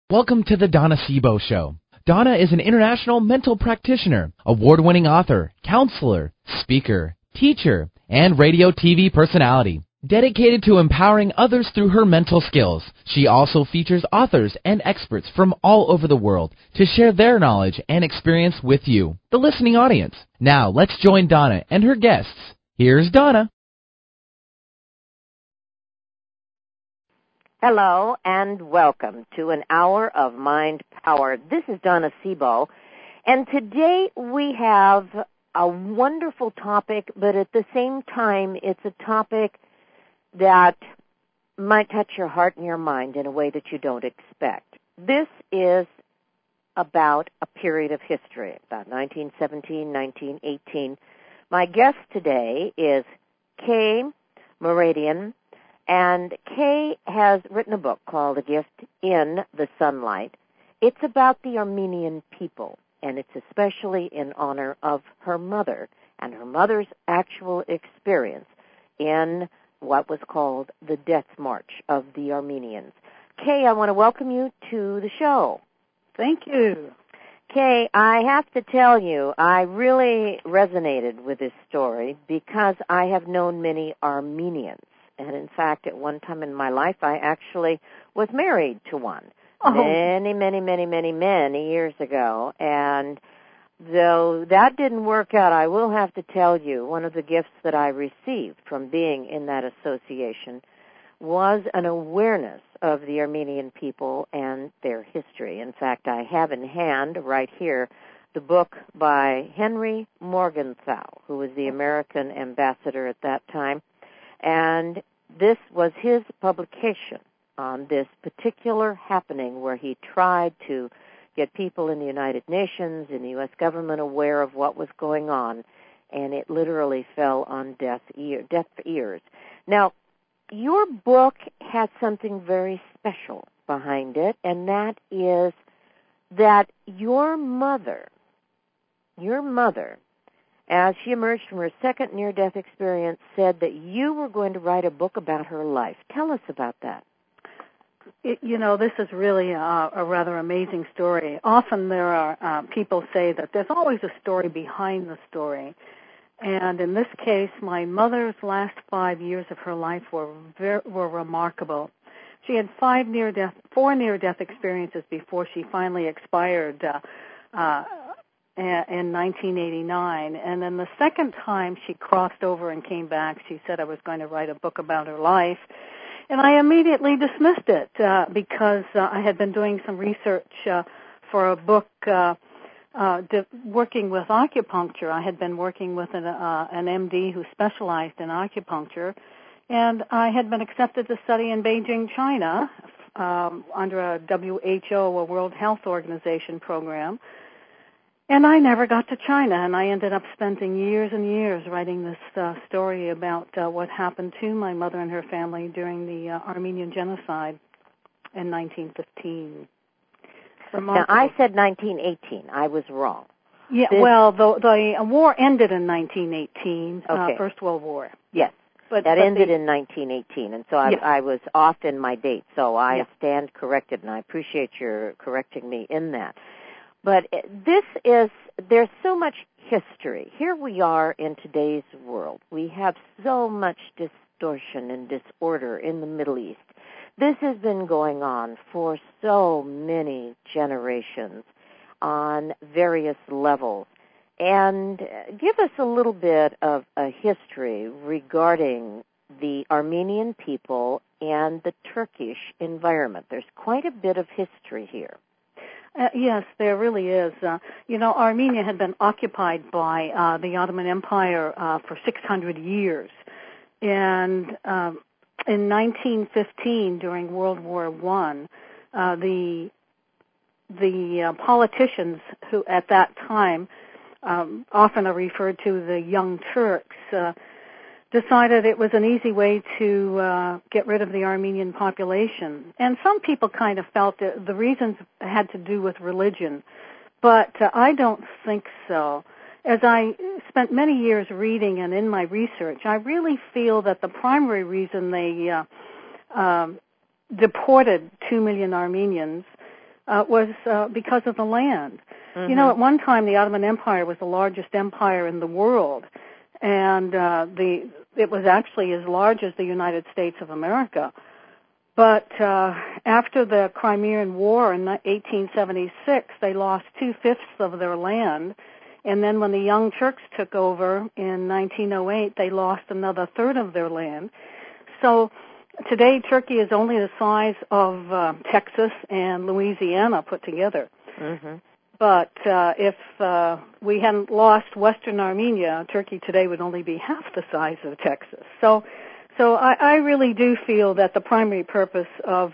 Welcome to the Donna Sebo Show. Donna is an international mental practitioner, award-winning author, counselor, speaker, teacher, and radio TV personality. Dedicated to empowering others through her mental skills, she also features authors and experts from all over the world to share their knowledge and experience with you, the listening audience. Now, let's join Donna and her guests. Here's Donna. Hello and welcome to an hour of Mind Power. This is Donna Sebo, and today we have a wonderful topic, but at the same time it's a topic that might touch your heart and your mind in a way that you don't expect. This is about a period of history, about 1917, 1918. My guest today is Kay Mouradian. And Kay has written a book called A Gift in the Sunlight. It's about the Armenian people, and it's especially in honor of her mother and her mother's actual experience in what was called the Death March of the Armenians. Kay, I want to welcome you to the show. Thank you. Kay, I have to tell you, I really resonated with this story because I have known many Armenians. And in fact, at one time in my life, I actually was married to one many years ago. And though that didn't work out, I will have to tell you, one of the gifts that I received from being in that association was an awareness of the Armenian people and their history. In fact, I have in hand right here the book by Henry Morgenthau, who was the American ambassador at that time. And this was his publication on this particular happening where he tried to get people in the United Nations, in the U.S. government, aware of what was going on, and it literally fell on deaf ears. Now, your book has something very special behind it, and that is that your mother, as she emerged from her second near-death experience, said that you were going to write a book about her life. Tell us about that. This is really a rather amazing story. Often there are people say that there's always a story behind the story. And in this case, my mother's last 5 years of her life were remarkable. She had four near-death experiences before she finally expired in 1989, and then the second time she crossed over and came back, she said I was going to write a book about her life, and I immediately dismissed it because I had been doing some research for a book working with acupuncture. I had been working with an MD who specialized in acupuncture, and I had been accepted to study in Beijing, China, under a WHO, a World Health Organization program. And I never got to China, and I ended up spending years and years writing this story about what happened to my mother and her family during the Armenian genocide in 1915. Now, I said 1918. I was wrong. Yeah, well, the war ended in 1918, okay. First World War. Yes, but ended in 1918, and so I was off in my date, so I stand corrected, and I appreciate your correcting me in that. But there's so much history. Here we are in today's world. We have so much distortion and disorder in the Middle East. This has been going on for so many generations on various levels. And give us a little bit of a history regarding the Armenian people and the Turkish environment. There's quite a bit of history here. Yes, there really is. Armenia had been occupied by the Ottoman Empire for 600 years. And in 1915, during World War I, the politicians who at that time often are referred to the Young Turks, decided it was an easy way to get rid of the Armenian population. And some people kind of felt that the reasons had to do with religion, but I don't think so. As I spent many years reading and in my research, I really feel that the primary reason they deported 2 million Armenians was because of the land. Mm-hmm. You know, at one time the Ottoman Empire was the largest empire in the world, and it was actually as large as the United States of America. But after the Crimean War in 1876, they lost 2/5 of their land. And then when the Young Turks took over in 1908, they lost another third of their land. So today, Turkey is only the size of Texas and Louisiana put together. Mm-hmm. But if we hadn't lost Western Armenia, Turkey today would only be half the size of Texas. So I really do feel that the primary purpose of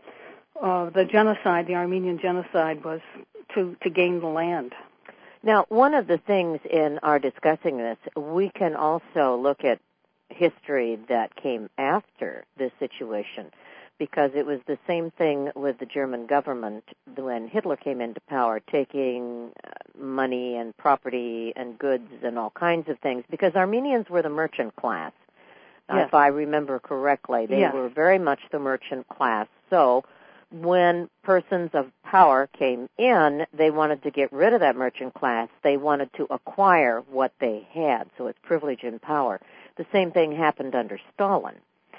the genocide, the Armenian genocide, was to gain the land. Now, one of the things in our discussing this, we can also look at history that came after this situation, because it was the same thing with the German government when Hitler came into power, taking money and property and goods and all kinds of things, because Armenians were the merchant class. Yes. If I remember correctly, they yes. were very much the merchant class. So when persons of power came in, they wanted to get rid of that merchant class. They wanted to acquire what they had, so it's privilege and power. The same thing happened under Stalin,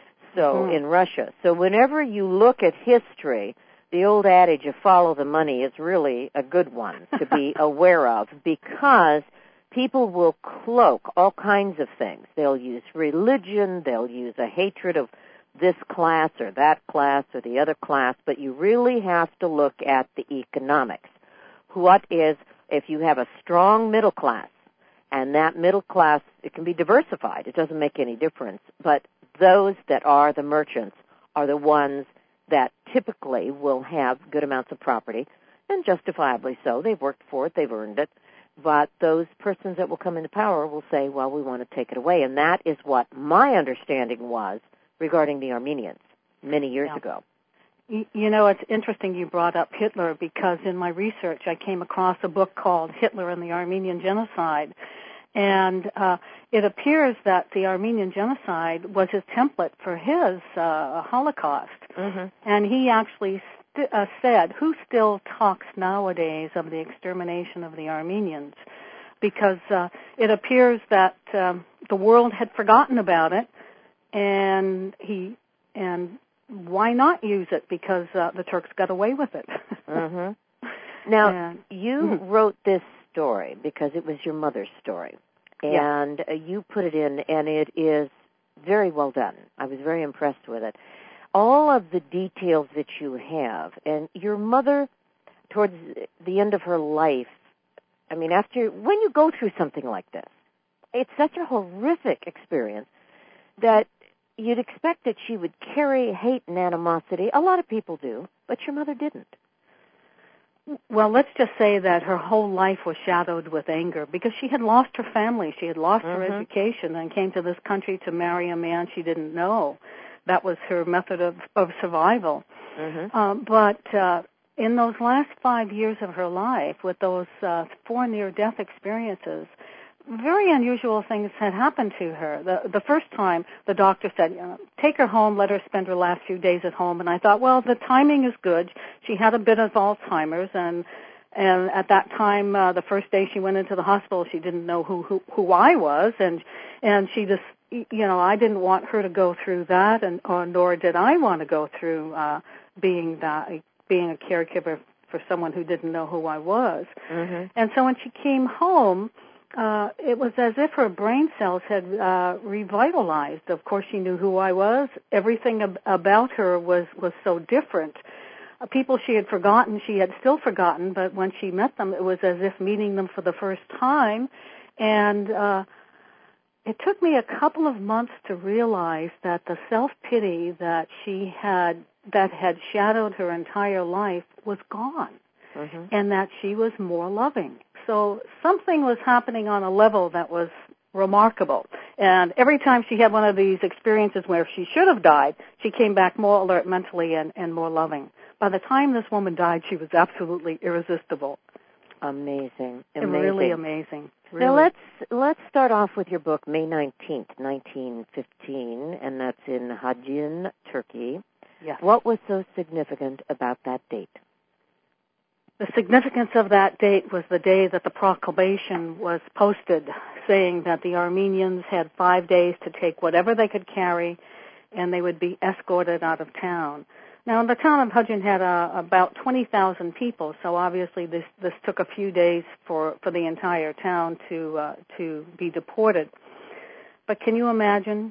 so in Russia. So whenever you look at history, the old adage of follow the money is really a good one to be aware of, because people will cloak all kinds of things. They'll use religion, they'll use a hatred of this class or that class or the other class, but you really have to look at the economics. What is, if you have a strong middle class, and that middle class, it can be diversified, it doesn't make any difference, but those that are the merchants are the ones that typically will have good amounts of property, and justifiably so. They've worked for it, they've earned it, but those persons that will come into power will say, well, we want to take it away, and that is what my understanding was regarding the Armenians many years ago. You know, it's interesting you brought up Hitler, because in my research I came across a book called Hitler and the Armenian Genocide, and it appears that the Armenian Genocide was his template for his Holocaust. Mm-hmm. And he actually said, who still talks nowadays of the extermination of the Armenians? Because it appears that the world had forgotten about it, and why not use it? Because the Turks got away with it. Mm-hmm. Now, you wrote this story because it was your mother's story, and you put it in, and it is very well done. I was very impressed with it. All of the details that you have, and your mother, towards the end of her life, I mean, when you go through something like this, it's such a horrific experience that you'd expect that she would carry hate and animosity. A lot of people do, but your mother didn't. Well, let's just say that her whole life was shadowed with anger, because she had lost her family, she had lost her education, and came to this country to marry a man she didn't know. That was her method of survival. But in those last 5 years of her life, with those 4 near-death experiences, very unusual things had happened to her. The first time, the doctor said, take her home, let her spend her last few days at home. And I thought, well, the timing is good. She had a bit of Alzheimer's, and at that time, the first day she went into the hospital, she didn't know who I was, and she just, I didn't want her to go through that, nor did I want to go through being a caregiver for someone who didn't know who I was. And so when she came home, it was as if her brain cells had revitalized. Of course, she knew who I was. Everything about her was so different. People she had forgotten, she had still forgotten, but when she met them, it was as if meeting them for the first time. And it took me a couple of months to realize that the self-pity that had shadowed her entire life was gone, and that she was more loving. So something was happening on a level that was remarkable. And every time she had one of these experiences where she should have died, she came back more alert mentally and more loving. By the time this woman died, she was absolutely irresistible. Amazing. Really amazing. Really. Now let's start off with your book, May 19th, 1915, and that's in Hajin, Turkey. Yes. What was so significant about that date? The significance of that date was the day that the proclamation was posted, saying that the Armenians had 5 days to take whatever they could carry, and they would be escorted out of town. Now, the town of Hudgen had about 20,000 people, so obviously this took a few days for the entire town to be deported. But can you imagine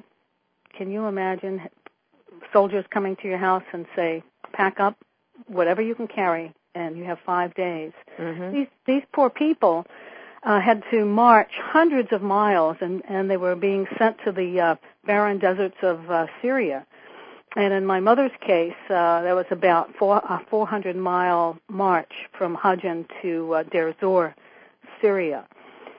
soldiers coming to your house and say, pack up whatever you can carry, and you have 5 days. Mm-hmm. These poor people had to march hundreds of miles, and they were being sent to the barren deserts of Syria. And in my mother's case, there was about a 400-mile march from Hudgen to Deir Zor, Syria.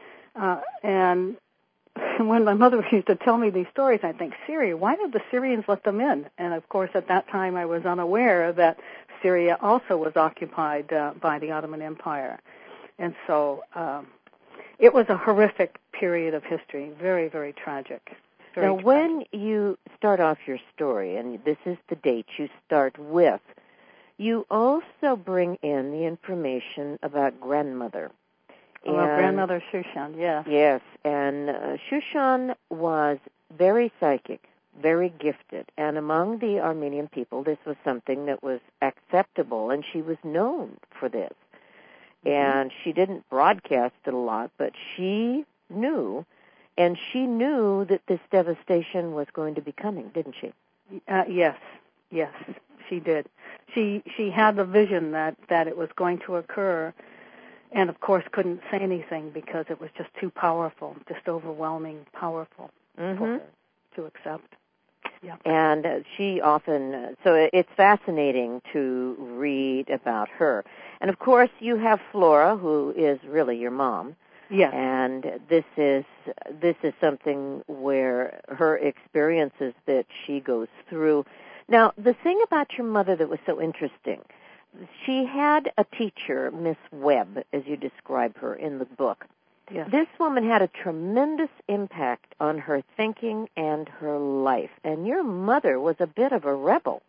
And when my mother used to tell me these stories, I think, Syria, why did the Syrians let them in? And, of course, at that time I was unaware that Syria also was occupied by the Ottoman Empire. And so it was a horrific period of history, very, very tragic. Now, when you start off your story, and this is the date you start with, you also bring in the information about grandmother. Grandmother Shushan, yes. Yes, and Shushan was very psychic, very gifted, and among the Armenian people, this was something that was acceptable, and she was known for this. Mm-hmm. And she didn't broadcast it a lot, but she knew, and she knew that this devastation was going to be coming, didn't she? Yes, she did. She had the vision that it was going to occur, and of course couldn't say anything because it was just too powerful, just overwhelming, powerful for her to accept. Yeah. And she often, so it's fascinating to read about her. And of course you have Flora, who is really your mom. Yes. And this is something where her experiences that she goes through. Now, the thing about your mother that was so interesting, she had a teacher, Miss Webb, as you describe her in the book. Yes. This woman had a tremendous impact on her thinking and her life. And your mother was a bit of a rebel.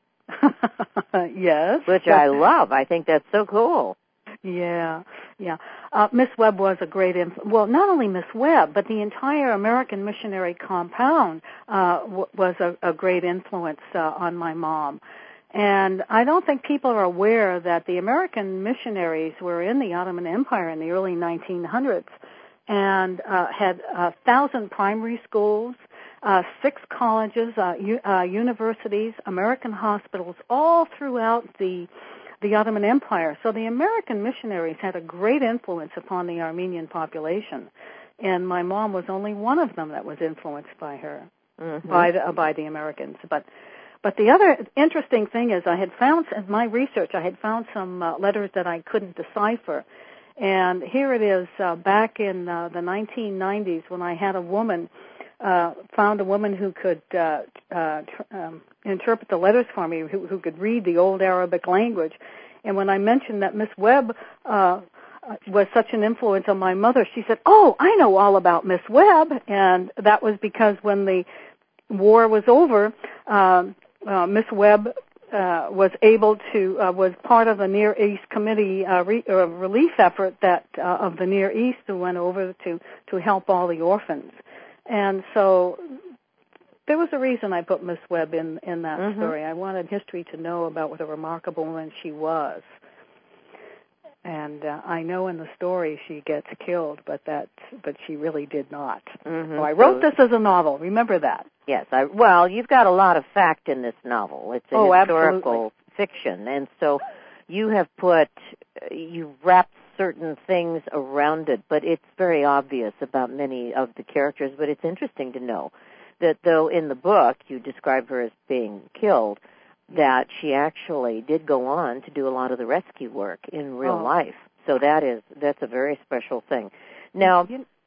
Yes. Which I love. I think that's so cool. Yeah. Miss Webb was a great influence. Well, not only Miss Webb, but the entire American missionary compound was a great influence on my mom. And I don't think people are aware that the American missionaries were in the Ottoman Empire in the early 1900s and had 1,000 primary schools, 6 colleges, universities, American hospitals, all throughout the Ottoman Empire. So the American missionaries had a great influence upon the Armenian population. And my mom was only one of them that was influenced by her, by the Americans. But the other interesting thing is I had found, in my research, I had found some letters that I couldn't decipher. And here it is, back in the 1990s when I had a woman, found a woman who could interpret the letters for me, who could read the old Arabic language. And when I mentioned that Miss Webb was such an influence on my mother, she said, "Oh, I know all about Miss Webb." And that was because when the war was over, Miss Webb was able to was part of the Near East Committee relief effort that of the Near East, who went over to help all the orphans. And so there was a reason I put Miss Webb in that story. I wanted history to know about what a remarkable woman she was. And I know in the story she gets killed, but she really did not. So I wrote this as a novel. Remember that. Yes. Well, you've got a lot of fact in this novel. It's a historical fiction, and so you wrapped certain things around it, but it's very obvious about many of the characters. But it's interesting to know that though in the book you describe her as being killed, that she actually did go on to do a lot of the rescue work in real life. So that's a very special thing. Now,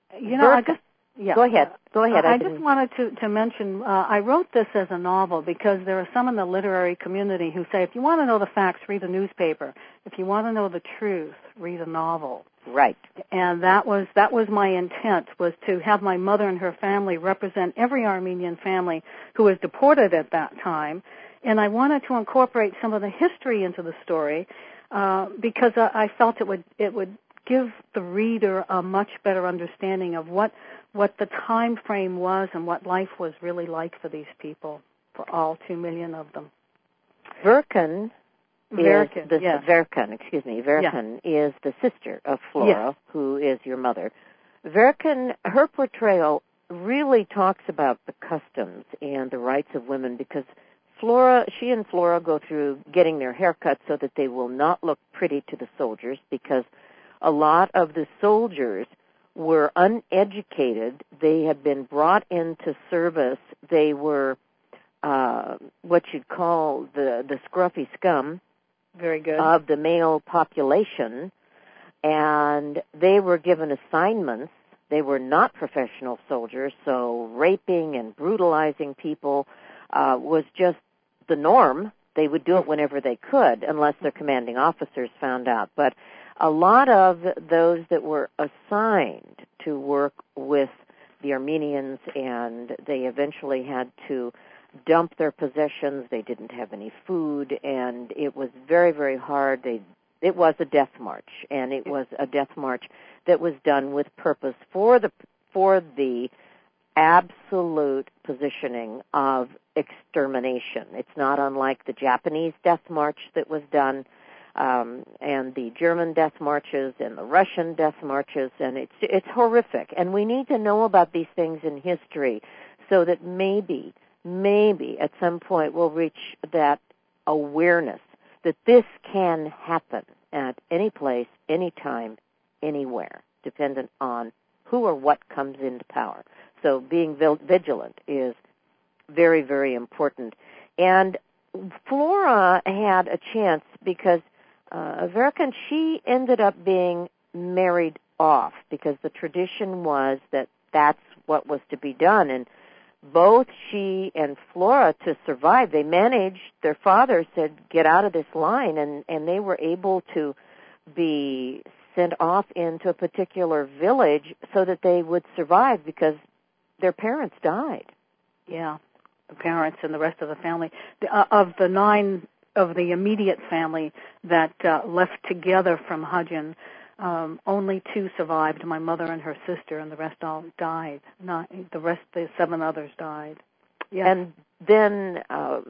go ahead. I just wanted to mention, I wrote this as a novel because there are some in the literary community who say, if you want to know the facts, read a newspaper. If you want to know the truth, read a novel. Right. And that was my intent, was to have my mother and her family represent every Armenian family who was deported at that time. And I wanted to incorporate some of the history into the story because I felt it would give the reader a much better understanding of what the time frame was and what life was really like for these people, for all 2 million of them. Verkan is the sister of Flora, yes. who is your mother. Verkan, her portrayal really talks about the customs and the rights of women, because she and Flora go through getting their hair cut so that they will not look pretty to the soldiers, because a lot of the soldiers were uneducated. They had been brought into service. They were what you'd call the scruffy scum. Very good. Of the male population, and they were given assignments. They were not professional soldiers, so raping and brutalizing people was just the norm. They would do it whenever they could, unless their commanding officers found out. But a lot of those that were assigned to work with the Armenians, and they eventually had to dump their possessions. They didn't have any food, and it was very, very hard. It was a death march, and it was a death march that was done with purpose for the absolute positioning of extermination. It's not unlike the Japanese death march that was done, and the German death marches and the Russian death marches, and it's horrific. And we need to know about these things in history so that maybe at some point we'll reach that awareness that this can happen at any place, any time, anywhere, dependent on who or what comes into power. So being vigilant is very, very important. And Flora had a chance because Verkan, she ended up being married off because the tradition was that that's what was to be done. And both she and Flora, to survive, they managed, their father said, get out of this line, and they were able to be sent off into a particular village so that they would survive because their parents died. Yeah, the parents and the rest of the family. Of the 9 of the immediate family that left together from Hajin, only 2 survived, my mother and her sister, and the rest all died. The 7 others died. Yes. And then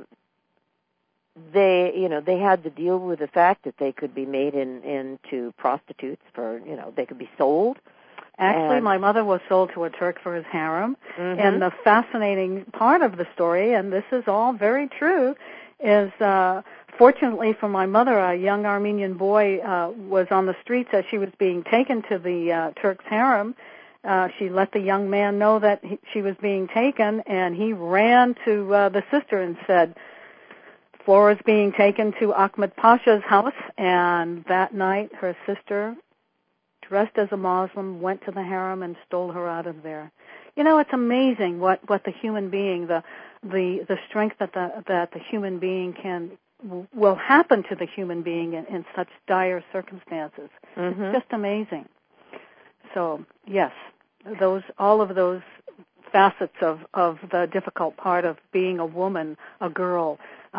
they had to deal with the fact that they could be made into prostitutes they could be sold. Actually, my mother was sold to a Turk for his harem. Mm-hmm. And the fascinating part of the story, and this is all very true, is fortunately for my mother, a young Armenian boy was on the streets as she was being taken to the Turk's harem. She let the young man know that she was being taken, and he ran to the sister and said, Flora's being taken to Ahmed Pasha's house. And that night, her sister, dressed as a Muslim, went to the harem and stole her out of there. It's amazing what the human being, the strength that the human being will happen to the human being in such dire circumstances. Mm-hmm. It's just amazing. So, yes, all of those facets of the difficult part of being a woman, a girl,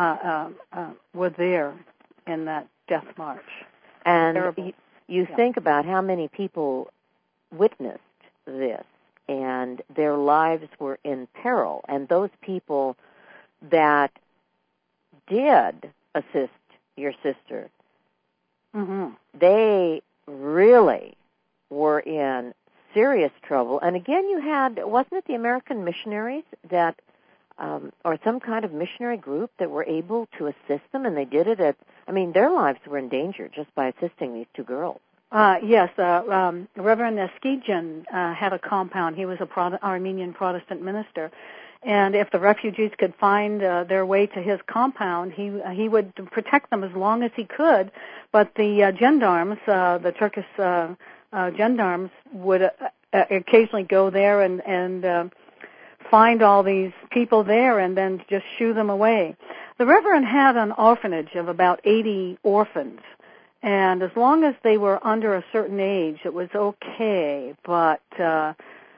were there in that death march. And you think about how many people witnessed this, and their lives were in peril. And those people that did assist your sister, mm-hmm. they really were in serious trouble. And again, you had, wasn't it the American missionaries that, or some kind of missionary group that were able to assist them, and they did it their lives were in danger just by assisting these 2 girls. Yes, Reverend Eskidjan had a compound. He was a Armenian Protestant minister. And if the refugees could find their way to his compound, he would protect them as long as he could. But the gendarmes, the Turkish gendarmes, would occasionally go there and find all these people there and then just shoo them away. The Reverend had an orphanage of about 80 orphans. And as long as they were under a certain age, it was okay. But the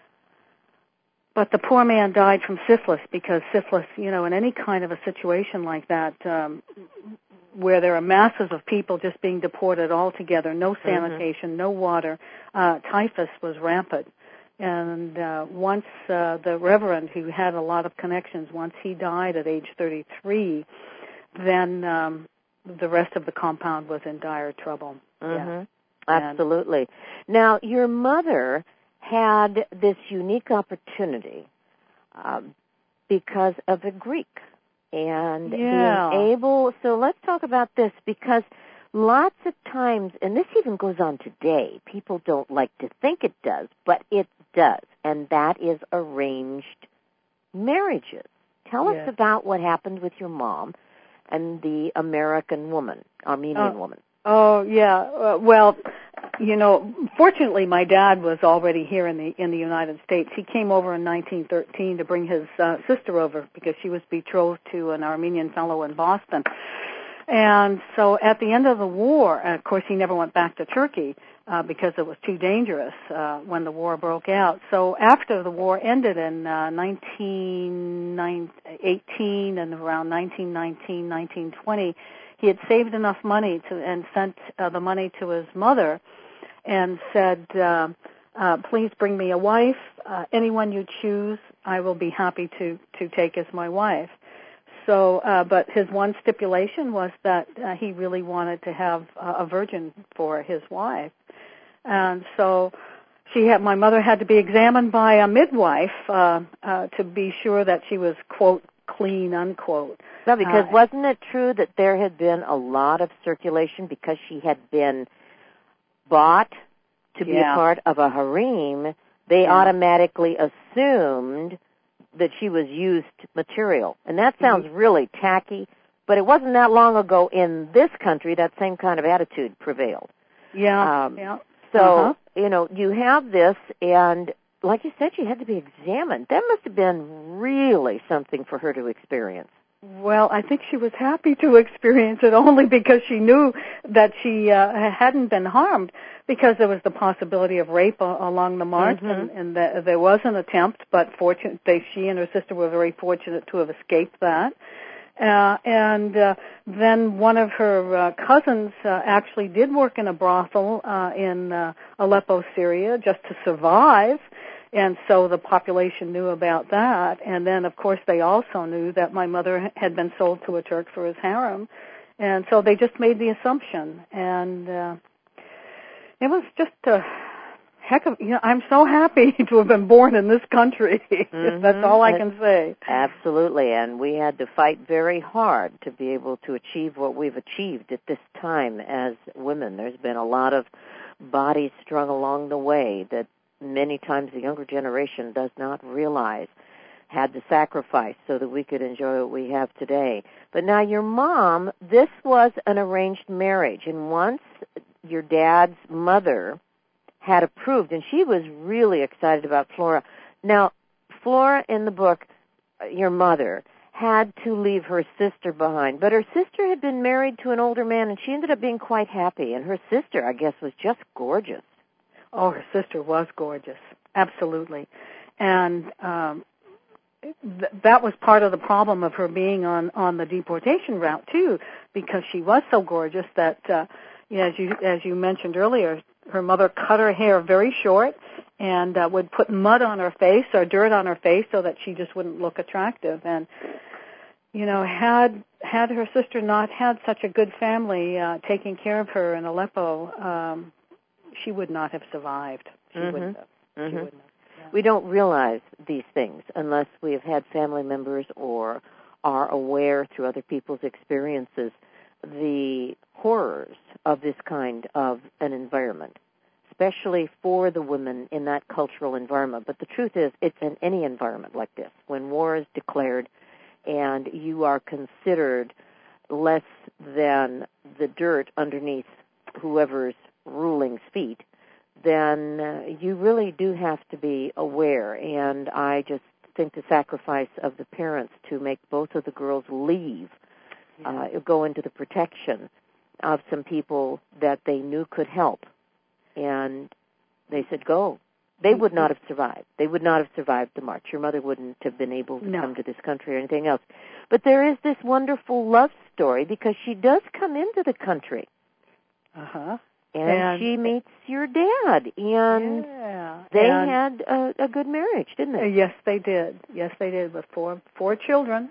poor man died from syphilis because syphilis, in any kind of a situation like that, where there are masses of people just being deported altogether, no sanitation, no water. Typhus was rampant. And once the Reverend, who had a lot of connections, once he died at age 33, then the rest of the compound was in dire trouble. Yeah. Absolutely. Now, your mother had this unique opportunity because of the Greek and being able. So let's talk about this, because lots of times, and this even goes on today, people don't like to think it does, but it does, and that is arranged marriages. Tell us about what happened with your mom and the Armenian woman. Oh, yeah. Well, fortunately, my dad was already here in the United States. He came over in 1913 to bring his sister over because she was betrothed to an Armenian fellow in Boston. And so at the end of the war, of course, he never went back to Turkey because it was too dangerous when the war broke out. So after the war ended in 1918 and around 1919, 1920, he had saved enough money and sent the money to his mother and said, please bring me a wife. Anyone you choose, I will be happy to take as my wife. So, but his one stipulation was that he really wanted to have a virgin for his wife. And so my mother had to be examined by a midwife to be sure that she was, quote, clean, unquote. No, because wasn't it true that there had been a lot of circulation because she had been bought to be a part of a harem? They automatically assumed that she was used material. And that sounds really tacky, but it wasn't that long ago in this country that same kind of attitude prevailed. So, you have this, and like you said, she had to be examined. That must have been really something for her to experience. Well, I think she was happy to experience it only because she knew that she hadn't been harmed, because there was the possibility of rape along the march, and there was an attempt, but fortunately she and her sister were very fortunate to have escaped that. Then one of her cousins actually did work in a brothel in Aleppo, Syria, just to survive. And so the population knew about that. And then, of course, they also knew that my mother had been sold to a Turk for his harem. And so they just made the assumption. And it was just a heck of, I'm so happy to have been born in this country. That's all I can say. Absolutely. And we had to fight very hard to be able to achieve what we've achieved at this time as women. There's been a lot of bodies strung along the way that many times the younger generation does not realize had to sacrifice so that we could enjoy what we have today. But now your mom, this was an arranged marriage, and once your dad's mother had approved, and she was really excited about Flora. Now, Flora in the book, your mother, had to leave her sister behind, but her sister had been married to an older man, and she ended up being quite happy, and her sister, I guess, was just gorgeous. Oh, her sister was gorgeous, absolutely. And that was part of the problem of her being on the deportation route, too, because she was so gorgeous that, as you mentioned earlier, her mother cut her hair very short and would put mud on her face or dirt on her face so that she just wouldn't look attractive. And, had her sister not had such a good family taking care of her in Aleppo, she would not have survived. She wouldn't have. She wouldn't have. Yeah. We don't realize these things unless we have had family members or are aware through other people's experiences the horrors of this kind of an environment, especially for the women in that cultural environment. But the truth is, it's in any environment like this. When war is declared and you are considered less than the dirt underneath whoever's ruling's feet, then you really do have to be aware. And I just think the sacrifice of the parents to make both of the girls leave, go into the protection of some people that they knew could help. And they said, go. They would not have survived. They would not have survived the march. Your mother wouldn't have been able to come to this country or anything else. But there is this wonderful love story because she does come into the country. Uh-huh. And she meets your dad, and they had a good marriage, didn't they? Yes, they did. Yes, they did, with four children,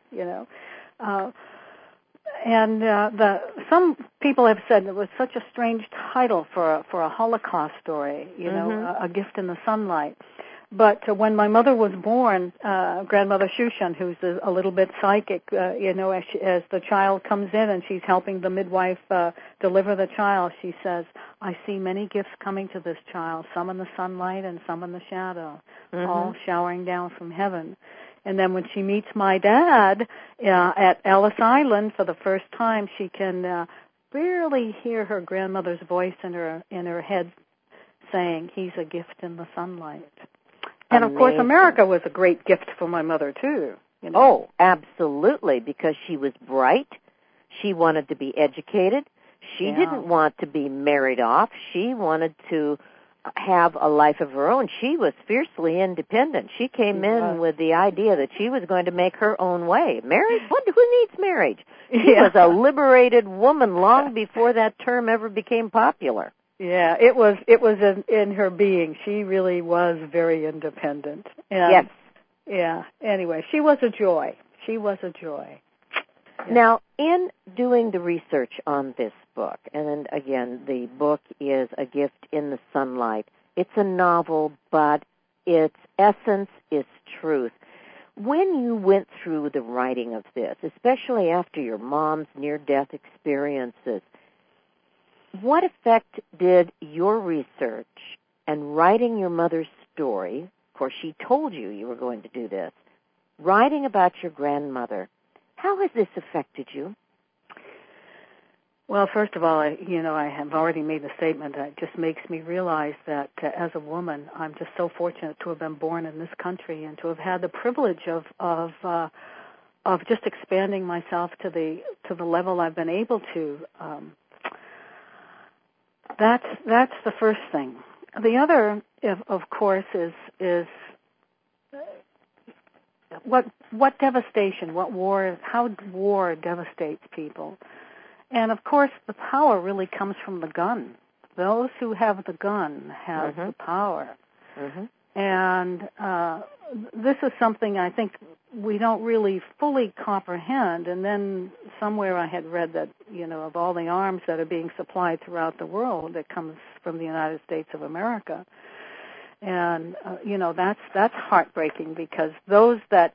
And some people have said it was such a strange title for a Holocaust story, A Gift in the Sunlight. But when my mother was born, Grandmother Shushan, who's a little bit psychic, as the child comes in and she's helping the midwife deliver the child, she says, I see many gifts coming to this child, some in the sunlight and some in the shadow, all showering down from heaven. And then when she meets my dad at Ellis Island for the first time, she can barely hear her grandmother's voice in her head saying, he's a gift in the sunlight. And, of course, America was a great gift for my mother, too. Oh, absolutely, because she was bright. She wanted to be educated. She didn't want to be married off. She wanted to have a life of her own. She was fiercely independent. She came in with the idea that she was going to make her own way. Marriage? Who needs marriage? She was a liberated woman long before that term ever became popular. Yeah, it was in her being. She really was very independent. And, yes. Yeah. Anyway, she was a joy. She was a joy. Yeah. Now, in doing the research on this book, and again, the book is A Gift in the Sunlight. It's a novel, but its essence is truth. When you went through the writing of this, especially after your mom's near-death experiences, what effect did your research and writing your mother's story, of course she told you were going to do this, writing about your grandmother, how has this affected you? Well, first of all, I have already made the statement that it just makes me realize that as a woman, I'm just so fortunate to have been born in this country and to have had the privilege of just expanding myself to the level I've been able to. That's the first thing. The other, of course, is what devastation, how war devastates people. And, of course, the power really comes from the gun. Those who have the gun have the power. And this is something I think we don't really fully comprehend. And then somewhere I had read that, of all the arms that are being supplied throughout the world, it comes from the United States of America. And, that's heartbreaking because those that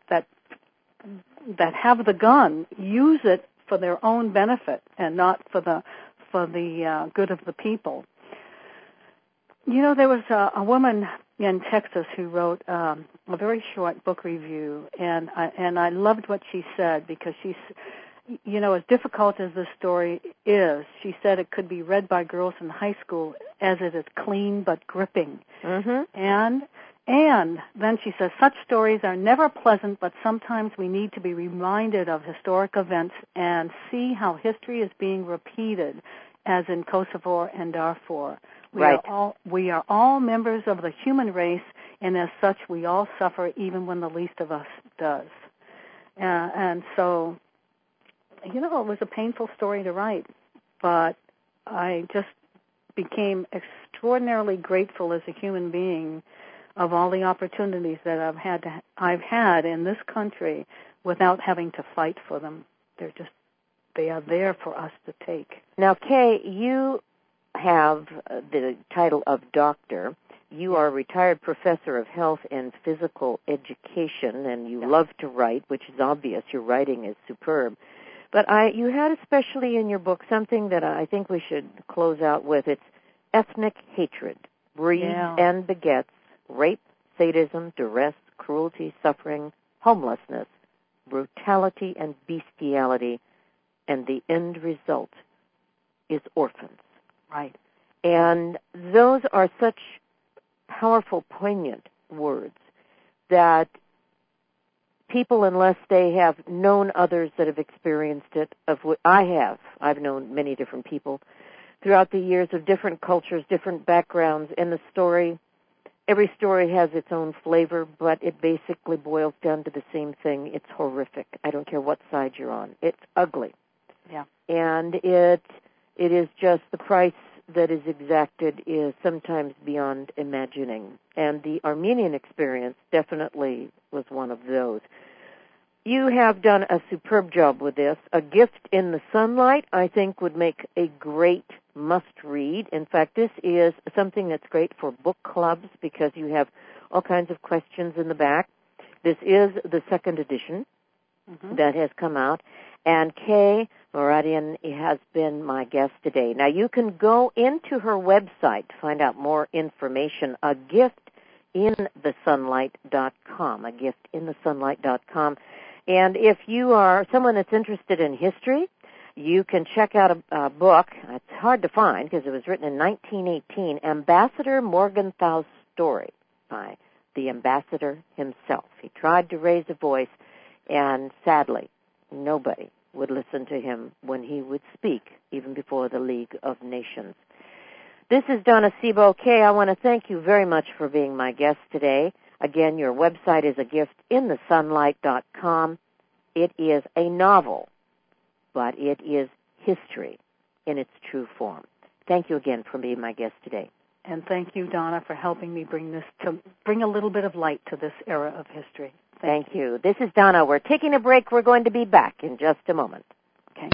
have the gun use it for their own benefit and not for the good of the people. There was a woman in Texas who wrote a very short book review, and I loved what she said because she's, as difficult as this story is, she said it could be read by girls in high school as it is clean but gripping. And then she says, such stories are never pleasant, but sometimes we need to be reminded of historic events and see how history is being repeated, as in Kosovo and Darfur. We are all members of the human race, and as such, we all suffer even when the least of us does. And so, it was a painful story to write, but I just became extraordinarily grateful as a human being of all the opportunities that I've had in this country without having to fight for them. They are there for us to take. Now, Kay, you have the title of doctor. You are a retired professor of health and physical education, and you love to write, which is obvious. Your writing is superb. But you had especially in your book something that I think we should close out with. It's ethnic hatred, breeds and begets rape, sadism, duress, cruelty, suffering, homelessness, brutality, and bestiality, and the end result is orphans. Right. And those are such powerful, poignant words that people, unless they have known others that have experienced it, I've known many different people throughout the years of different cultures, different backgrounds, and the story Every story has its own flavor, but it basically boils down to the same thing. It's horrific. I don't care what side you're on. It's ugly. Yeah. And it is just the price that is exacted is sometimes beyond imagining. And the Armenian experience definitely was one of those. You have done a superb job with this. A Gift in the Sunlight, I think, would make a great must-read. In fact, this is something that's great for book clubs because you have all kinds of questions in the back. This is the second edition that has come out. And Kay Mouradian has been my guest today. Now, you can go into her website to find out more information, agiftinthesunlight.com, agiftinthesunlight.com. And if you are someone that's interested in history, you can check out a book. It's hard to find because it was written in 1918, Ambassador Morgenthau's Story by the ambassador himself. He tried to raise a voice, and sadly, nobody would listen to him when he would speak, even before the League of Nations. This is Donna Sebo. Kay, I want to thank you very much for being my guest today. Again, your website is agiftinthesunlight.com. It is a novel, but it is history in its true form. Thank you again for being my guest today. And thank you, Donna, for helping me bring a little bit of light to this era of history. Thank you. This is Donna. We're taking a break. We're going to be back in just a moment. Okay.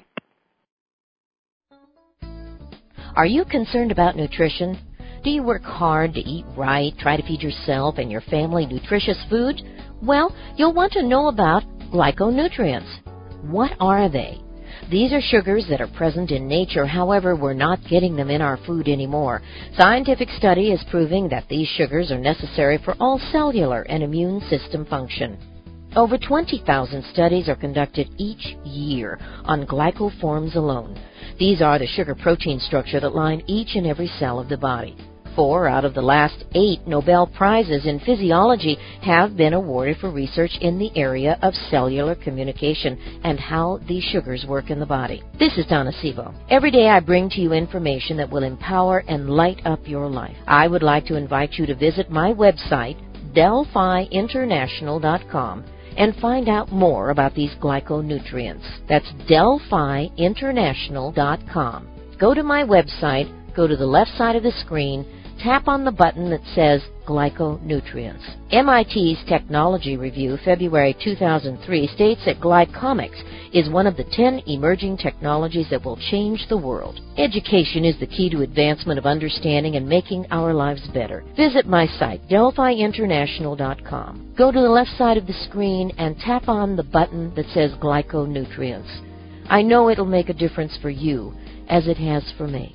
Are you concerned about nutrition? Do you work hard to eat right, try to feed yourself and your family nutritious food? Well, you'll want to know about glyconutrients. What are they? These are sugars that are present in nature, however, we're not getting them in our food anymore. Scientific study is proving that these sugars are necessary for all cellular and immune system function. Over 20,000 studies are conducted each year on glycoforms alone. These are the sugar-protein structure that line each and every cell of the body. 4 out of the last 8 Nobel Prizes in physiology have been awarded for research in the area of cellular communication and how these sugars work in the body. This is Donna Sebo. Every day I bring to you information that will empower and light up your life. I would like to invite you to visit my website, DelphiInternational.com, and find out more about these glyconutrients. That's DelphiInternational.com. Go to my website, go to the left side of the screen, tap on the button that says Glyconutrients. MIT's Technology Review, February 2003, states that glycomics is one of the 10 emerging technologies that will change the world. Education is the key to advancement of understanding and making our lives better. Visit my site, DelphiInternational.com. Go to the left side of the screen and tap on the button that says Glyconutrients. I know it'll make a difference for you, as it has for me.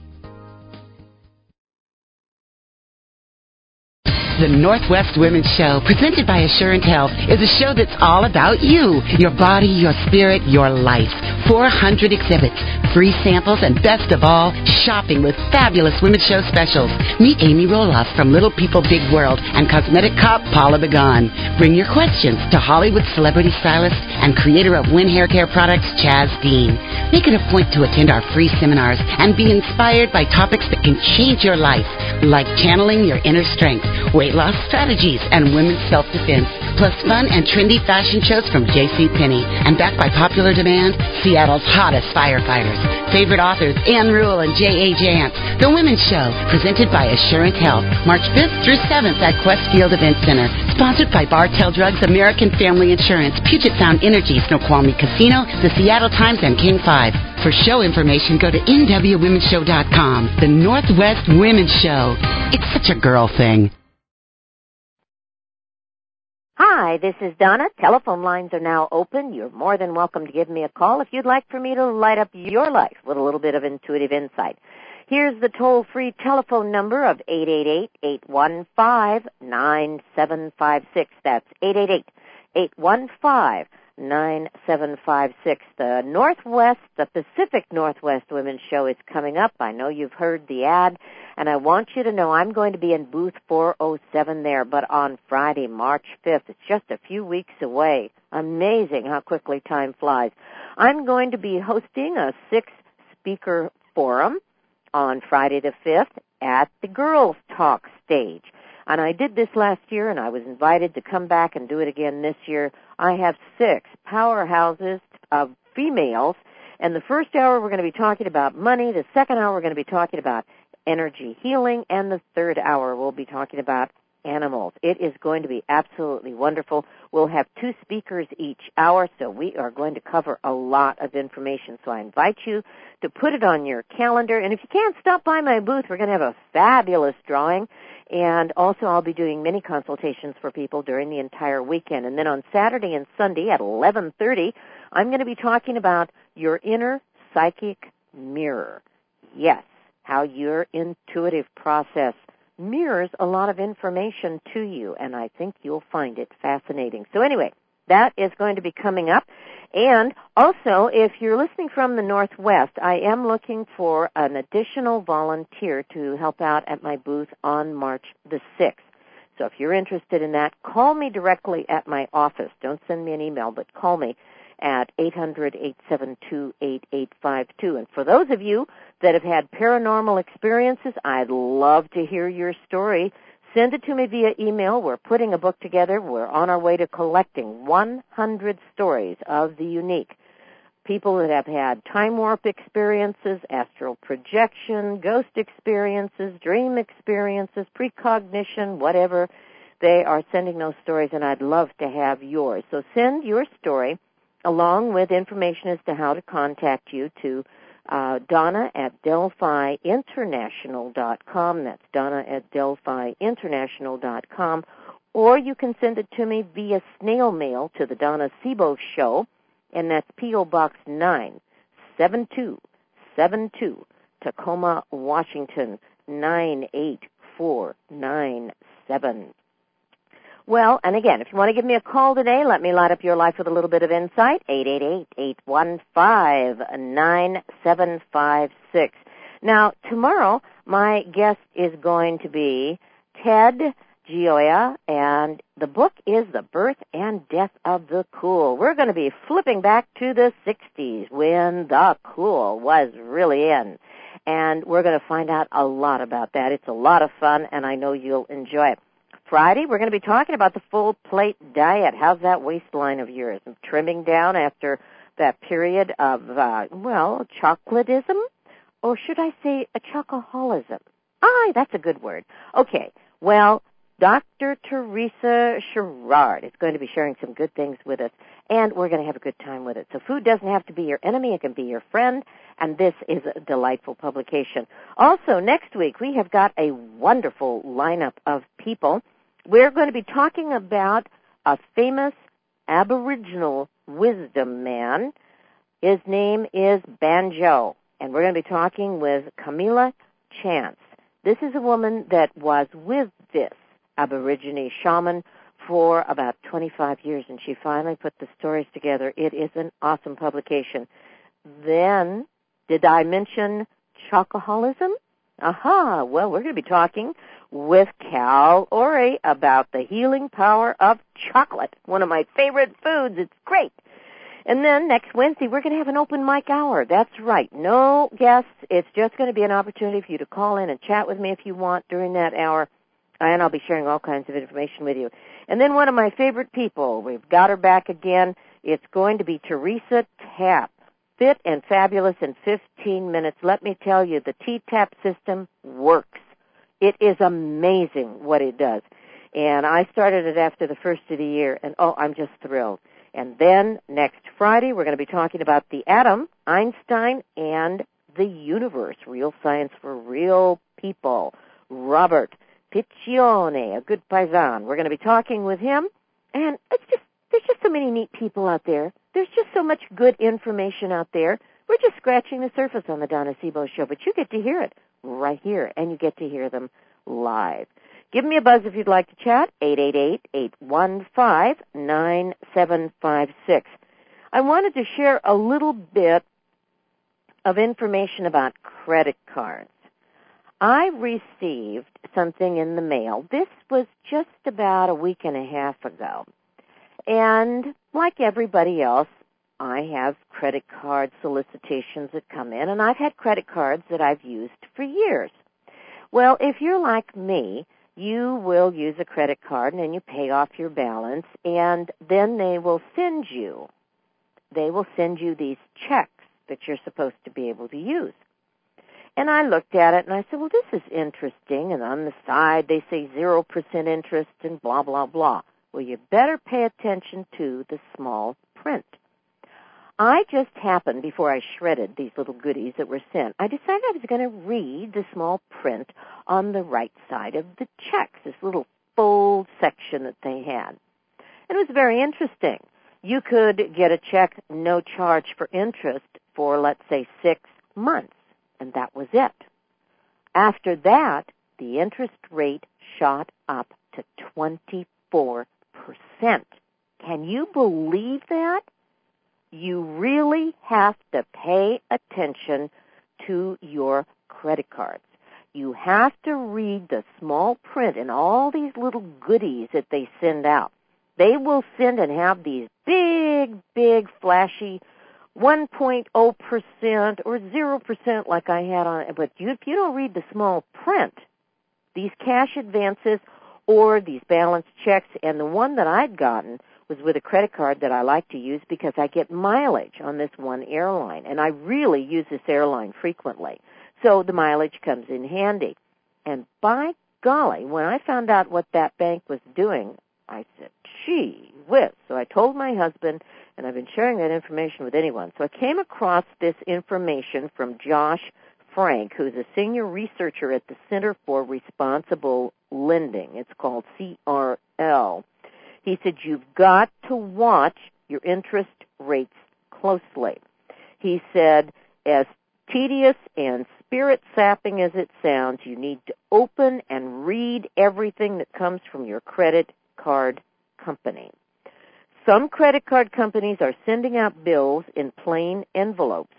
The Northwest Women's Show, presented by Assurant Health, is a show that's all about you, your body, your spirit, your life. 400 exhibits, free samples, and best of all, shopping with fabulous Women's Show specials. Meet Amy Roloff from Little People Big World and cosmetic cop Paula Begon. Bring your questions to Hollywood celebrity stylist and creator of Wynn Hair Care products, Chaz Dean. Make it a point to attend our free seminars and be inspired by topics that can change your life, like channeling your inner strength, weight loss strategies, and women's self-defense, plus fun and trendy fashion shows from JCPenney. And backed by popular demand, Seattle's hottest firefighters. Favorite authors Ann Rule and J.A. Jance. The Women's Show, presented by Assurant Health, March 5th through 7th at Questfield Event Center. Sponsored by Bartell Drugs, American Family Insurance, Puget Sound Energy, Snoqualmie Casino, the Seattle Times, and King 5. For show information, go to nwwomenshow.com. The Northwest Women's Show. It's such a girl thing. Hi, this is Donna. Telephone lines are now open. You're more than welcome to give me a call if you'd like for me to light up your life with a little bit of intuitive insight. Here's the toll-free telephone number of 888-815-9756. That's 888-815-9756. The Pacific Northwest Women's Show is coming up. I know you've heard the ad, and I want you to know I'm going to be in booth 407 there, but on Friday, March 5th. It's just a few weeks away. Amazing how quickly time flies. I'm going to be hosting a 6-speaker forum on Friday the 5th at the Girls Talk stage. And I did this last year, and I was invited to come back and do it again this year. I have 6 powerhouses of females. And the first hour, we're going to be talking about money. The second hour, we're going to be talking about energy healing. And the third hour, we'll be talking about animals. It is going to be absolutely wonderful. We'll have 2 speakers each hour, so we are going to cover a lot of information. So I invite you to put it on your calendar. And if you can't stop by my booth, we're going to have a fabulous drawing. And also I'll be doing many consultations for people during the entire weekend. And then on Saturday and Sunday at 11:30, I'm going to be talking about your inner psychic mirror. Yes, how your intuitive process mirrors a lot of information to you, and I think you'll find it fascinating. So anyway, that is going to be coming up. And also, if you're listening from the Northwest, I am looking for an additional volunteer to help out at my booth on March the 6th. So if you're interested in that, call me directly at my office. Don't send me an email, but call me at 800-872-8852. And for those of you that have had paranormal experiences, I'd love to hear your story. Send it to me via email. We're putting a book together. We're on our way to collecting 100 stories of the unique people that have had time warp experiences, astral projection, ghost experiences, dream experiences, precognition, whatever. They are sending those stories, and I'd love to have yours. So send your story along with information as to how to contact you to Donna at DelphiInternational.com. That's Donna at DelphiInternational.com. Or you can send it to me via snail mail to the Donna Sebo Show, and that's P.O. Box 97272, Tacoma, Washington, 98497. Well, and again, if you want to give me a call today, let me light up your life with a little bit of insight, 888-815-9756. Now, tomorrow, my guest is going to be Ted Gioia, and the book is The Birth and Death of the Cool. We're going to be flipping back to the 60s when the cool was really in, and we're going to find out a lot about that. It's a lot of fun, and I know you'll enjoy it. Friday, we're going to be talking about the full plate diet. How's that waistline of yours? I'm trimming down after that period of, chocolatism? Or should I say a chocoholism? That's a good word. Okay, well, Dr. Teresa Sherrard is going to be sharing some good things with us, and we're going to have a good time with it. So food doesn't have to be your enemy. It can be your friend, and this is a delightful publication. Also, next week, we have got a wonderful lineup of people. We're going to be talking about a famous Aboriginal wisdom man. His name is Banjo, and we're going to be talking with Camilla Chance. This is a woman that was with this Aborigine shaman for about 25 years, and she finally put the stories together. It is an awesome publication. Then, did I mention chocoholism? Well, we're going to be talking with Cal Ori about the healing power of chocolate, one of my favorite foods. It's great. And then next Wednesday, we're going to have an open mic hour. That's right. No guests. It's just going to be an opportunity for you to call in and chat with me if you want during that hour, and I'll be sharing all kinds of information with you. And then one of my favorite people, we've got her back again. It's going to be Teresa Tapp. Fit and fabulous in 15 minutes. Let me tell you, the T-TAP system works. It is amazing what it does. And I started it after the first of the year, and I'm just thrilled. And then next Friday, we're going to be talking about the atom, Einstein, and the universe. Real science for real people. Robert Piccione, a good paisan. We're going to be talking with him, and there's just so many neat people out there. There's just so much good information out there. We're just scratching the surface on the Donna Sebo Show, but you get to hear it right here, and you get to hear them live. Give me a buzz if you'd like to chat, 888-815-9756. I wanted to share a little bit of information about credit cards. I received something in the mail. This was just about a week and a half ago. And like everybody else, I have credit card solicitations that come in, and I've had credit cards that I've used for years. Well, if you're like me, you will use a credit card and then you pay off your balance, and then they will send you these checks that you're supposed to be able to use. And I looked at it and I said, well, this is interesting. And on the side they say 0% interest and blah, blah, blah. Well, you better pay attention to the small print. I just happened, before I shredded these little goodies that were sent, I decided I was going to read the small print on the right side of the checks, this little fold section that they had. And it was very interesting. You could get a check, no charge for interest, for, let's say, 6 months, and that was it. After that, the interest rate shot up to 24%. Can you believe that? You really have to pay attention to your credit cards. You have to read the small print and all these little goodies that they send out. They will send and have these big, big, flashy 1.0% or 0% like I had on it. But if you don't read the small print, these cash advances or these balance checks, and the one that I'd gotten was with a credit card that I like to use because I get mileage on this one airline, and I really use this airline frequently. So the mileage comes in handy. And by golly, when I found out what that bank was doing, I said, gee whiz. So I told my husband, and I've been sharing that information with anyone. So I came across this information from Josh Frank, who's a senior researcher at the Center for Responsible Lending. It's called CRL. He said, you've got to watch your interest rates closely. He said, as tedious and spirit-sapping as it sounds, you need to open and read everything that comes from your credit card company. Some credit card companies are sending out bills in plain envelopes.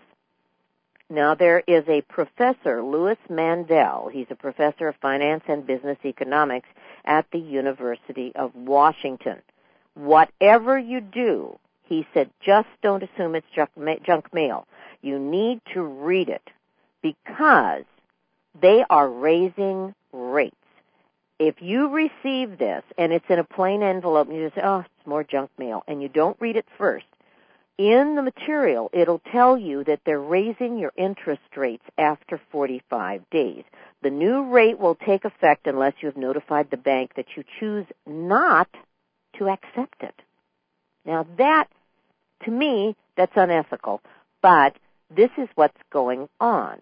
Now, there is a professor, Louis Mandel. He's a professor of finance and business economics at the University of Washington. Whatever you do, he said, just don't assume it's junk mail. You need to read it because they are raising rates. If you receive this and it's in a plain envelope and you just say, oh, it's more junk mail, and you don't read it first, in the material, it'll tell you that they're raising your interest rates after 45 days. The new rate will take effect unless you have notified the bank that you choose not to accept it. Now that, to me, that's unethical, but this is what's going on.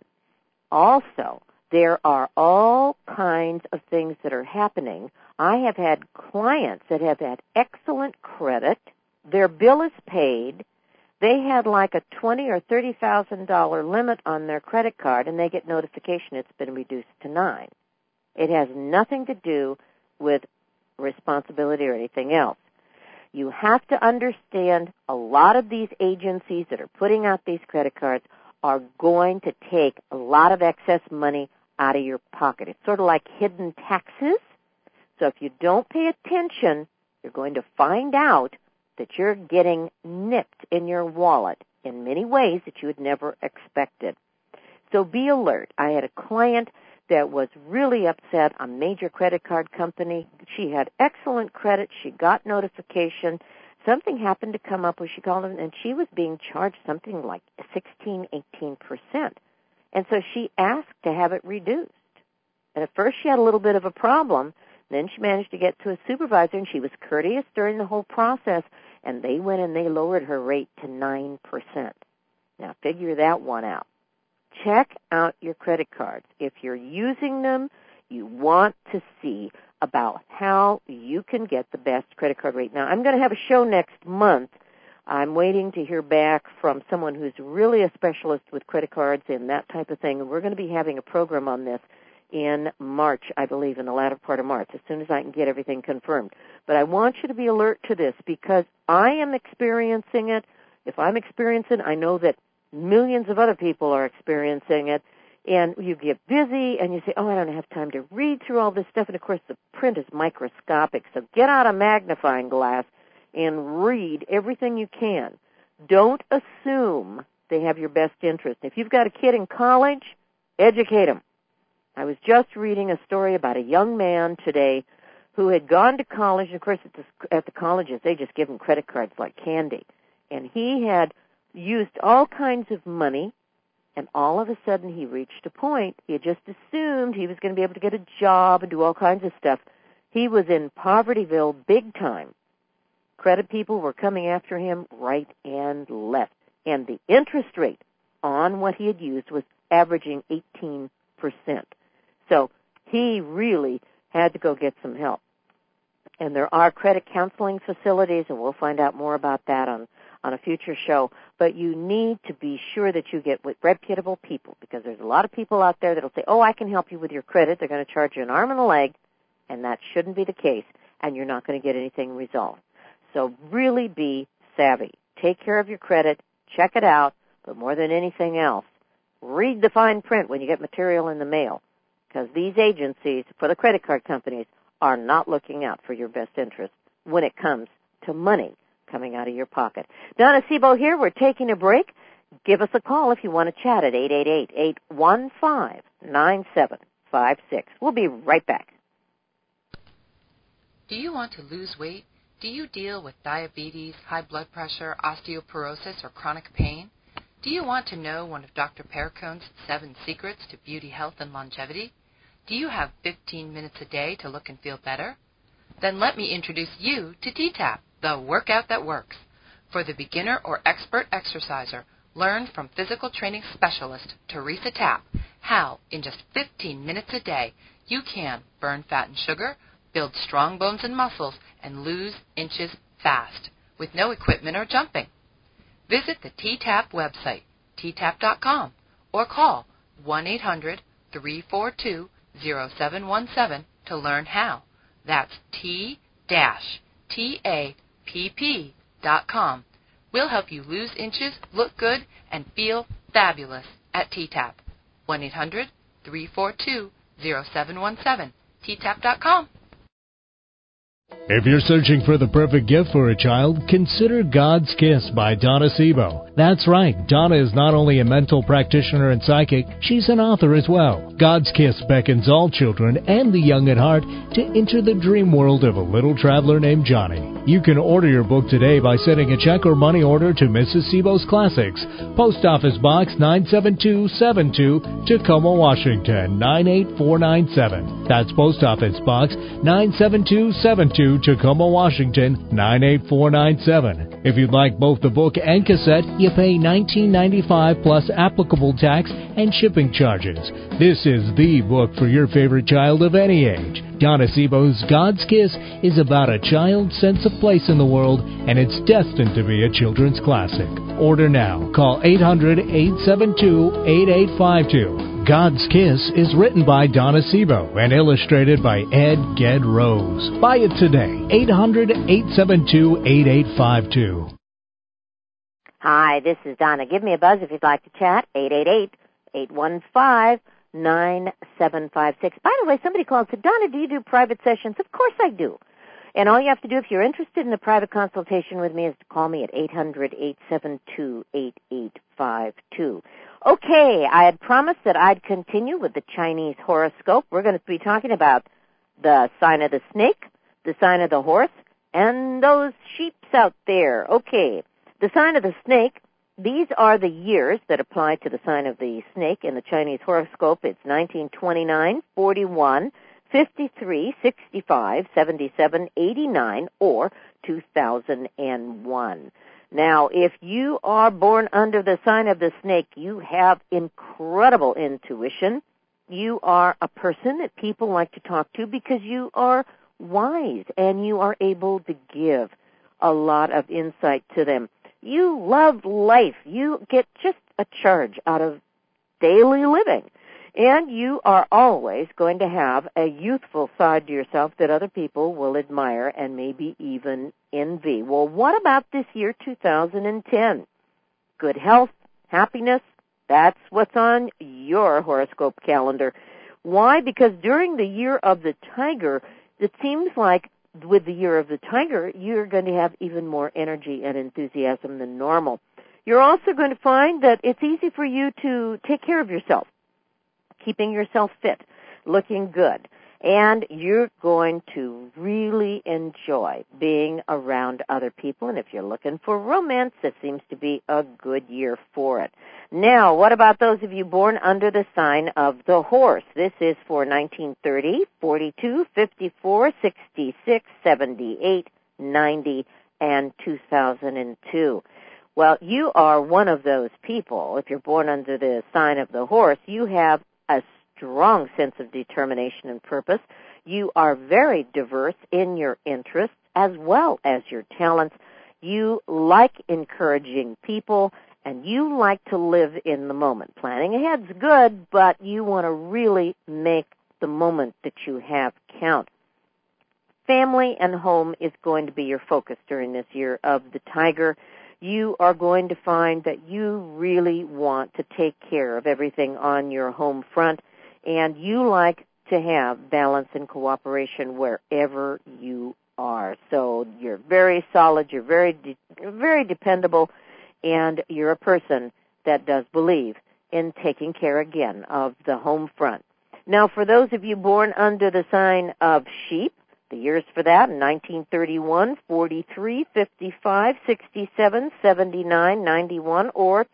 Also, there are all kinds of things that are happening. I have had clients that have had excellent credit. Their bill is paid. They had like a $20,000 or $30,000 limit on their credit card, and they get notification it's been reduced to $9,000. It has nothing to do with responsibility or anything else. You have to understand a lot of these agencies that are putting out these credit cards are going to take a lot of excess money out of your pocket. It's sort of like hidden taxes. So if you don't pay attention, you're going to find out that you're getting nipped in your wallet in many ways that you had never expected. So be alert. I had a client that was really upset, a major credit card company. She had excellent credit. She got notification. Something happened to come up where she called them, and she was being charged something like 16, 18%. And so she asked to have it reduced. And at first she had a little bit of a problem. Then she managed to get to a supervisor, and she was courteous during the whole process, and they went and they lowered her rate to 9%. Now, figure that one out. Check out your credit cards. If you're using them, you want to see about how you can get the best credit card rate. Now, I'm going to have a show next month. I'm waiting to hear back from someone who's really a specialist with credit cards and that type of thing, and we're going to be having a program on this in March, I believe, in the latter part of March, as soon as I can get everything confirmed. But I want you to be alert to this because I am experiencing it. If I'm experiencing it, I know that millions of other people are experiencing it. And you get busy and you say, oh, I don't have time to read through all this stuff. And, of course, the print is microscopic. So get out a magnifying glass and read everything you can. Don't assume they have your best interest. If you've got a kid in college, educate them. I was just reading a story about a young man today who had gone to college. Of course, at the colleges, they just give him credit cards like candy. And he had used all kinds of money, and all of a sudden he reached a point. He had just assumed he was going to be able to get a job and do all kinds of stuff. He was in Povertyville big time. Credit people were coming after him right and left. And the interest rate on what he had used was averaging 18%. So he really had to go get some help. And there are credit counseling facilities, and we'll find out more about that on a future show. But you need to be sure that you get with reputable people, because there's a lot of people out there that will say, oh, I can help you with your credit. They're going to charge you an arm and a leg, and that shouldn't be the case, and you're not going to get anything resolved. So really be savvy. Take care of your credit. Check it out. But more than anything else, read the fine print when you get material in the mail, because these agencies, for the credit card companies, are not looking out for your best interest when it comes to money coming out of your pocket. Donna Sebo here. We're taking a break. Give us a call if you want to chat at 888-815-9756. We'll be right back. Do you want to lose weight? Do you deal with diabetes, high blood pressure, osteoporosis, or chronic pain? Do you want to know one of Dr. Perricone's 7 secrets to beauty, health, and longevity? Do you have 15 minutes a day to look and feel better? Then let me introduce you to T-TAP, the workout that works. For the beginner or expert exerciser, learn from physical training specialist Teresa Tapp how, in just 15 minutes a day, you can burn fat and sugar, build strong bones and muscles, and lose inches fast with no equipment or jumping. Visit the T-TAP website, ttap.com, or call 1-800-342-0717 to learn how. That's T-TAPP.com. We'll help you lose inches, look good, and feel fabulous at T-TAP. 1-800-342-0717, ttap.com. If you're searching for the perfect gift for a child, consider God's Kiss by Donna Sebo. That's right, Donna is not only a mental practitioner and psychic, she's an author as well. God's Kiss beckons all children and the young at heart to enter the dream world of a little traveler named Johnny. You can order your book today by sending a check or money order to Mrs. Sebo's Classics, Post Office Box 97272, Tacoma, Washington 98497. That's Post Office Box 97272, Tacoma, Washington 98497. If you'd like both the book and cassette, you pay $19.95 plus applicable tax and shipping charges. This is the book for your favorite child of any age. Donna Sebo's God's Kiss is about a child's sense of place in the world, and it's destined to be a children's classic. Order now. Call 800-872-8852. God's Kiss is written by Donna Sebo and illustrated by Ed Ged Rose. Buy it today. 800-872-8852. Hi, this is Donna. Give me a buzz if you'd like to chat. 888-815-9756. By the way, somebody called and said, Donna, do you do private sessions? Of course I do. And all you have to do if you're interested in a private consultation with me is to call me at 800-872-8852. Okay, I had promised that I'd continue with the Chinese horoscope. We're going to be talking about the sign of the snake, the sign of the horse, and those sheeps out there. Okay, the sign of the snake, these are the years that apply to the sign of the snake in the Chinese horoscope. It's 1929, 41, 53, 65, 77, 89, or 2001. Now, if you are born under the sign of the snake, you have incredible intuition. You are a person that people like to talk to because you are wise and you are able to give a lot of insight to them. You love life. You get just a charge out of daily living. And you are always going to have a youthful side to yourself that other people will admire and maybe even envy. Well, what about this year, 2010? Good health, happiness, that's what's on your horoscope calendar. Why? Because during the year of the tiger, it seems like with the year of the tiger, you're going to have even more energy and enthusiasm than normal. You're also going to find that it's easy for you to take care of yourself, keeping yourself fit. looking good. And you're going to really enjoy being around other people. And if you're looking for romance, it seems to be a good year for it. Now, what about those of you born under the sign of the horse? This is for 1930, 42, 54, 66, 78, 90, and 2002. Well, you are one of those people. If you're born under the sign of the horse, you have a strong sense of determination and purpose. You are very diverse in your interests as well as your talents. You like encouraging people, and you like to live in the moment. Planning ahead's good, but you want to really make the moment that you have count. Family and home is going to be your focus during this year of the Tiger. You are going to find that you really want to take care of everything on your home front, and you like to have balance and cooperation wherever you are. So you're very solid, you're very dependable, and you're a person that does believe in taking care again of the home front. Now, for those of you born under the sign of sheep, the years for that, 1931, 43, 55, 67, 79, 91, or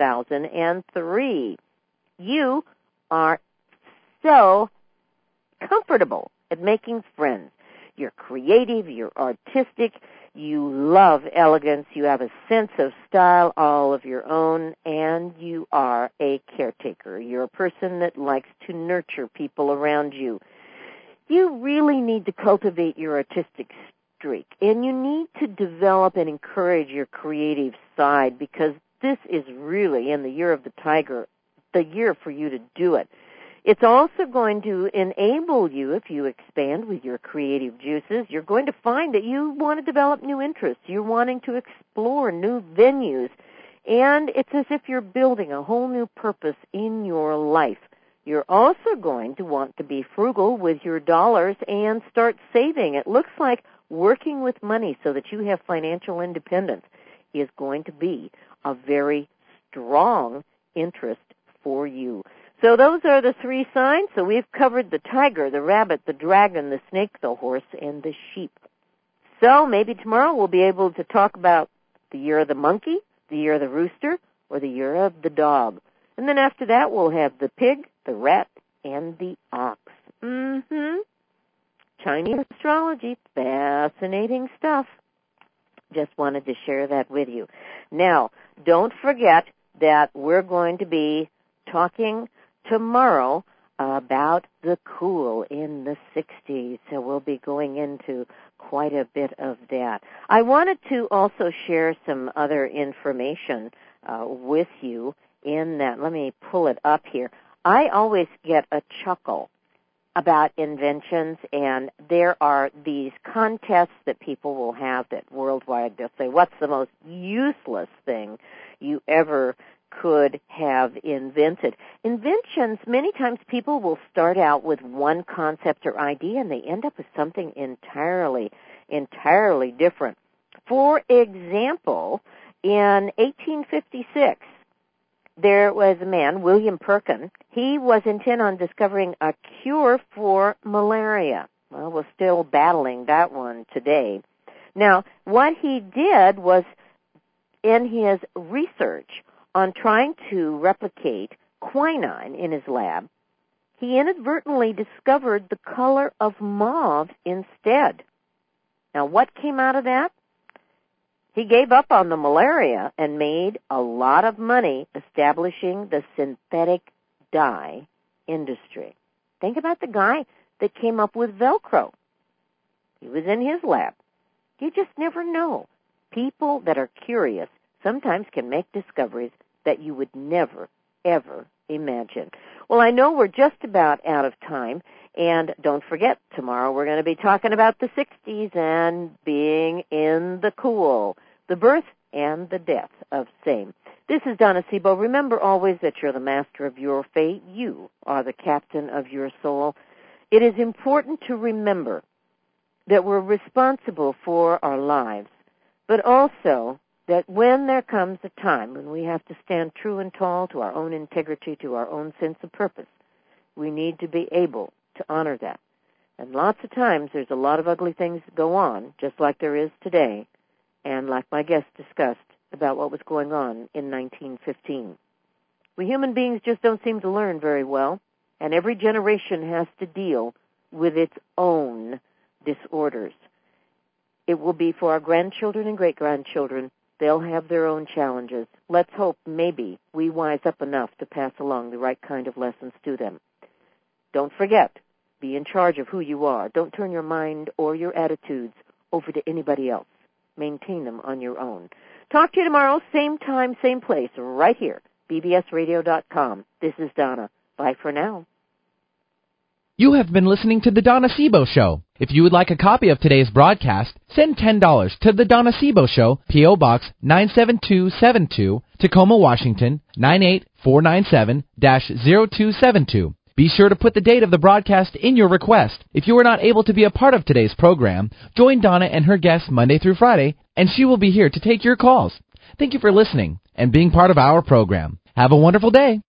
2003. You are so comfortable at making friends. You're creative, you're artistic, you love elegance, you have a sense of style all of your own, and you are a caretaker. You're a person that likes to nurture people around you. You really need to cultivate your artistic streak, and you need to develop and encourage your creative side, because this is really, in the year of the Tiger, the year for you to do it. It's also going to enable you, if you expand with your creative juices, you're going to find that you want to develop new interests. You're wanting to explore new venues. And it's as if you're building a whole new purpose in your life. You're also going to want to be frugal with your dollars and start saving. It looks like working with money so that you have financial independence is going to be a very strong interest for you. So those are the three signs. So we've covered the tiger, the rabbit, the dragon, the snake, the horse, and the sheep. So maybe tomorrow we'll be able to talk about the year of the monkey, the year of the rooster, or the year of the dog. And then after that we'll have the pig, the rat, and the ox. Chinese astrology, fascinating stuff. Just wanted to share that with you. Now, don't forget that we're going to be talking tomorrow about the cool in the 60s, so we'll be going into quite a bit of that. I wanted to also share some other information with you in that. Let me pull it up here. I always get a chuckle about inventions, and there are these contests that people will have that worldwide. They'll say, what's the most useless thing you ever could have invented? Inventions, many times people will start out with one concept or idea and they end up with something entirely different. For example, in 1856, there was a man, William Perkin. He was intent on discovering a cure for malaria. Well, we're still battling that one today. Now, what he did was, in his research on trying to replicate quinine in his lab, he inadvertently discovered the color of mauve instead. Now, what came out of that? He gave up on the malaria and made a lot of money establishing the synthetic dye industry. Think about the guy that came up with Velcro. He was in his lab. You just never know. People that are curious sometimes can make discoveries that you would never, ever imagine. Well, I know we're just about out of time, and don't forget, tomorrow we're going to be talking about the 60s and being in the cool, the birth and the death of same. This is Donna Sebo. Remember always that you're the master of your fate. You are the captain of your soul. It is important to remember that we're responsible for our lives, but also that when there comes a time when we have to stand true and tall to our own integrity, to our own sense of purpose, we need to be able to honor that. And lots of times there's a lot of ugly things that go on, just like there is today, and like my guest discussed about what was going on in 1915. We human beings just don't seem to learn very well, and every generation has to deal with its own disorders. It will be for our grandchildren and great-grandchildren. They'll have their own challenges. Let's hope maybe we wise up enough to pass along the right kind of lessons to them. Don't forget, be in charge of who you are. Don't turn your mind or your attitudes over to anybody else. Maintain them on your own. Talk to you tomorrow, same time, same place, right here, bbsradio.com. This is Donna. Bye for now. You have been listening to The Donna Sebo Show. If you would like a copy of today's broadcast, send $10 to The Donna Sebo Show, P.O. Box 97272, Tacoma, Washington, 98497-0272. Be sure to put the date of the broadcast in your request. If you are not able to be a part of today's program, join Donna and her guests Monday through Friday, and she will be here to take your calls. Thank you for listening and being part of our program. Have a wonderful day.